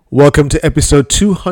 Welcome to episode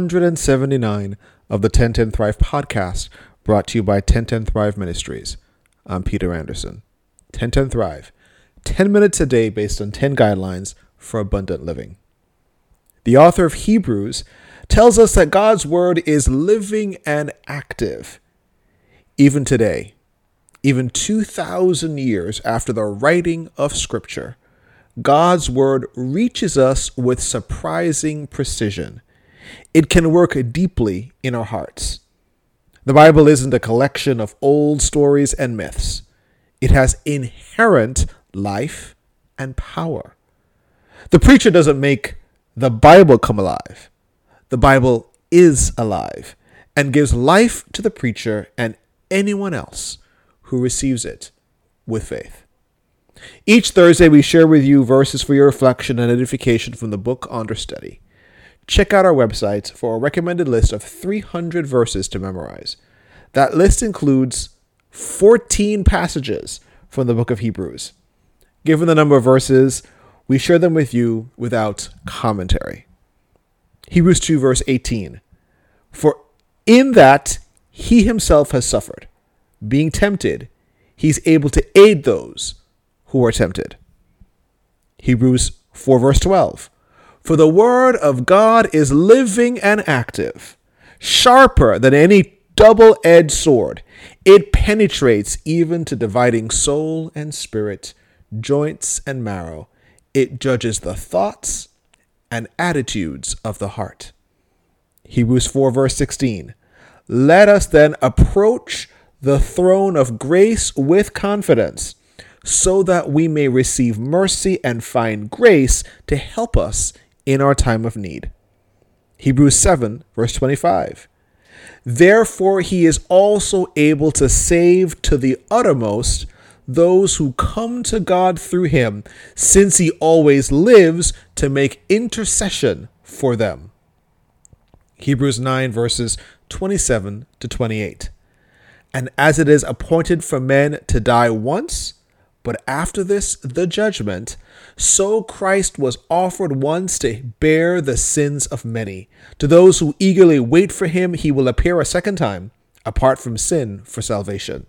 279 of the 1010 Thrive podcast, brought to you by 1010 Thrive Ministries. I'm Peter Anderson. 1010 Thrive, 10 minutes a day based on 10 guidelines for abundant living. The author of Hebrews tells us that God's word is living and active. Even today, even 2,000 years after the writing of Scripture, God's word reaches us with surprising precision. It can work deeply in our hearts. The Bible isn't a collection of old stories and myths. It has inherent life and power. The preacher doesn't make the Bible come alive. The Bible is alive and gives life to the preacher and anyone else who receives it with faith. Each Thursday, we share with you verses for your reflection and edification from the book under study. Check out our website for a recommended list of 300 verses to memorize. That list includes 14 passages from the book of Hebrews. Given the number of verses, we share them with you without commentary. Hebrews 2 verse 18. For in that he himself has suffered, being tempted, he's able to aid those who are tempted. Hebrews 4 verse 12. For the word of God is living and active, sharper than any double-edged sword. It penetrates even to dividing soul and spirit, joints and marrow. It judges the thoughts and attitudes of the heart. Hebrews 4 verse 16. Let us then approach the throne of grace with confidence, so that we may receive mercy and find grace to help us in our time of need. Hebrews 7 verse 25. Therefore he is also able to save to the uttermost those who come to God through him, since he always lives to make intercession for them. Hebrews 9 verses 27 to 28. And as it is appointed for men to die once, but after this, the judgment, so Christ was offered once to bear the sins of many. To those who eagerly wait for him, he will appear a second time, apart from sin, for salvation.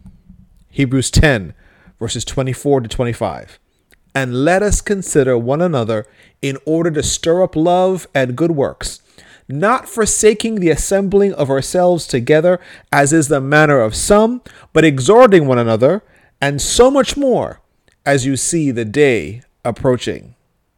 Hebrews 10, verses 24 to 25. And let us consider one another in order to stir up love and good works, not forsaking the assembling of ourselves together, as is the manner of some, but exhorting one another, and so much more as you see the day approaching.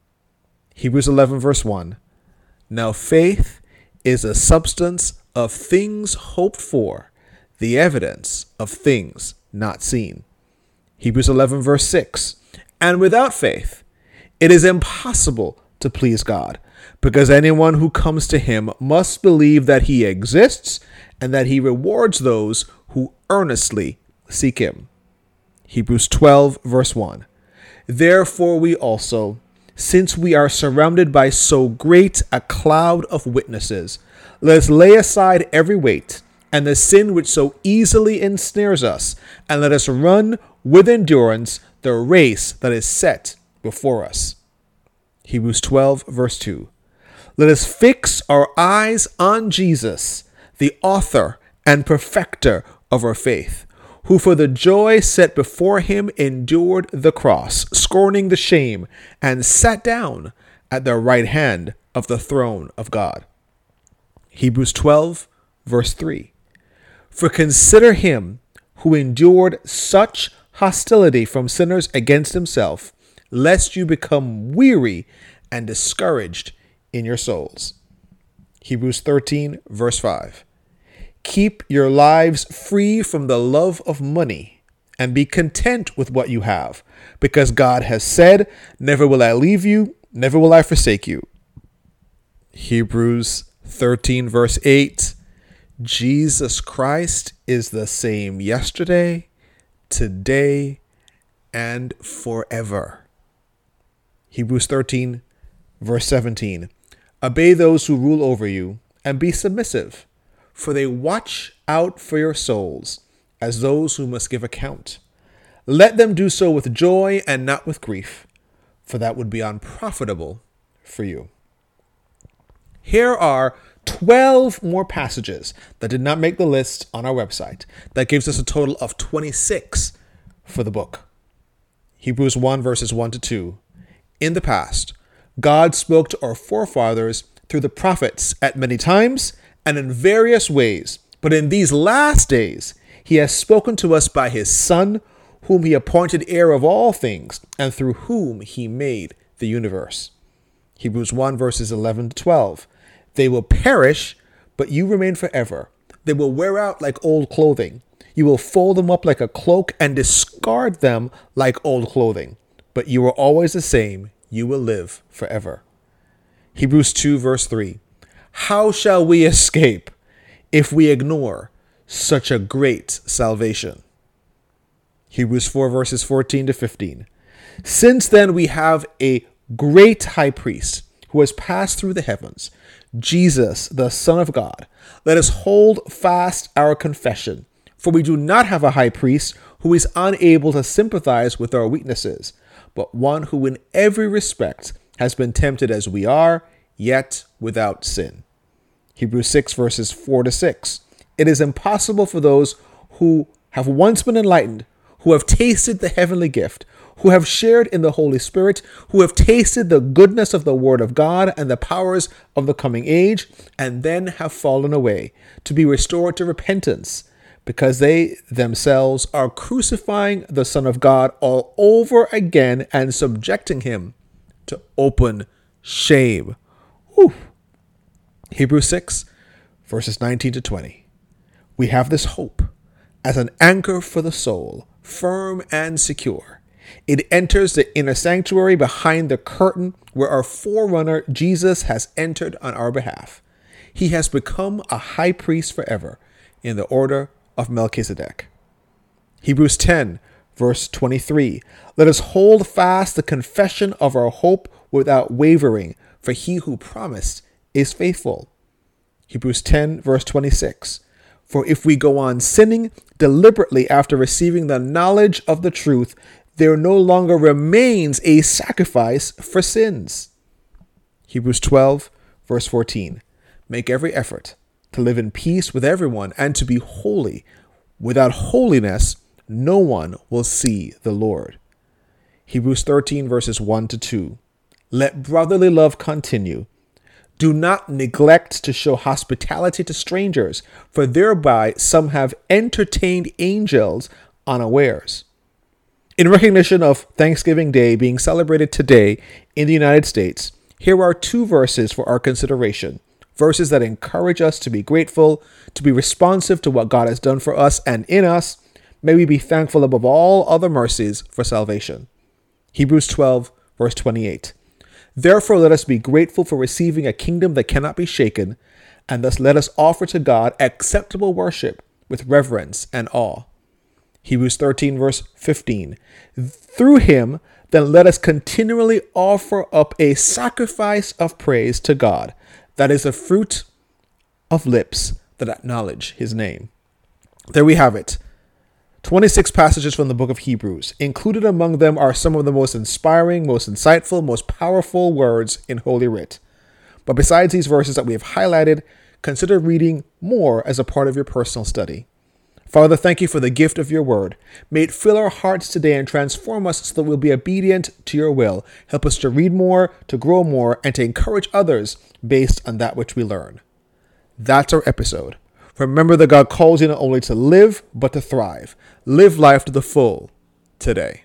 Hebrews 11 verse 1. Now faith is a substance of things hoped for, the evidence of things not seen. Hebrews 11 verse 6. And without faith, it is impossible to please God, because anyone who comes to him must believe that he exists and that he rewards those who earnestly seek him. Hebrews 12 verse 1. Therefore we also, since we are surrounded by so great a cloud of witnesses, let us lay aside every weight and the sin which so easily ensnares us, and let us run with endurance the race that is set before us. Hebrews 12 verse 2. Let us fix our eyes on Jesus, the author and perfecter of our faith, who for the joy set before him endured the cross, scorning the shame, and sat down at the right hand of the throne of God. Hebrews 12, verse 3. For consider him who endured such hostility from sinners against himself, lest you become weary and discouraged in your souls. Hebrews 13, verse 5. Keep your lives free from the love of money and be content with what you have, because God has said, never will I leave you, never will I forsake you. Hebrews 13 verse 8. Jesus Christ is the same yesterday, today, and forever. Hebrews 13 verse 17. Obey those who rule over you and be submissive, for they watch out for your souls as those who must give account. Let them do so with joy and not with grief, for that would be unprofitable for you. Here are 12 more passages that did not make the list on our website. That gives us a total of 26 for the book. Hebrews 1 verses 1 to 2. In the past, God spoke to our forefathers through the prophets at many times and in various ways. But in these last days, he has spoken to us by his Son, whom he appointed heir of all things, and through whom he made the universe. Hebrews 1 verses 11 to 12. They will perish, but you remain forever. They will wear out like old clothing. You will fold them up like a cloak and discard them like old clothing. But you are always the same. You will live forever. Hebrews 2 verse 3. How shall we escape if we ignore such a great salvation? Hebrews 4 verses 14 to 15. Since then we have a great high priest who has passed through the heavens, Jesus, the Son of God. Let us hold fast our confession, for we do not have a high priest who is unable to sympathize with our weaknesses, but one who in every respect has been tempted as we are, yet without sin. Hebrews 6 verses 4 to 6. It is impossible for those who have once been enlightened, who have tasted the heavenly gift, who have shared in the Holy Spirit, who have tasted the goodness of the Word of God and the powers of the coming age, and then have fallen away, to be restored to repentance, because they themselves are crucifying the Son of God all over again and subjecting him to open shame. Whew. Hebrews 6, verses 19 to 20. We have this hope as an anchor for the soul, firm and secure. It enters the inner sanctuary behind the curtain where our forerunner Jesus has entered on our behalf. He has become a high priest forever in the order of Melchizedek. Hebrews 10 verse 23. Let us hold fast the confession of our hope without wavering, for he who promised is faithful. Hebrews 10 verse 26. For if we go on sinning deliberately after receiving the knowledge of the truth, there no longer remains a sacrifice for sins. Hebrews 12 verse 14. Make every effort to live in peace with everyone and to be holy. Without holiness, no one will see the Lord. Hebrews 13 verses 1 to 2. Let brotherly love continue. Do not neglect to show hospitality to strangers, for thereby some have entertained angels unawares. In recognition of Thanksgiving Day being celebrated today in the United States, here are 2 verses for our consideration. Verses that encourage us to be grateful, to be responsive to what God has done for us and in us. May we be thankful above all other mercies for salvation. Hebrews 12, verse 28. Therefore, let us be grateful for receiving a kingdom that cannot be shaken, and thus let us offer to God acceptable worship with reverence and awe. Hebrews 13, verse 15. Through him, then let us continually offer up a sacrifice of praise to God. That is the fruit of lips that acknowledge his name. There we have it. 26 passages from the book of Hebrews. Included among them are some of the most inspiring, most insightful, most powerful words in Holy Writ. But besides these verses that we have highlighted, consider reading more as a part of your personal study. Father, thank you for the gift of your word. May it fill our hearts today and transform us so that we'll be obedient to your will. Help us to read more, to grow more, and to encourage others based on that which we learn. That's our episode. Remember that God calls you not only to live, but to thrive. Live life to the full today.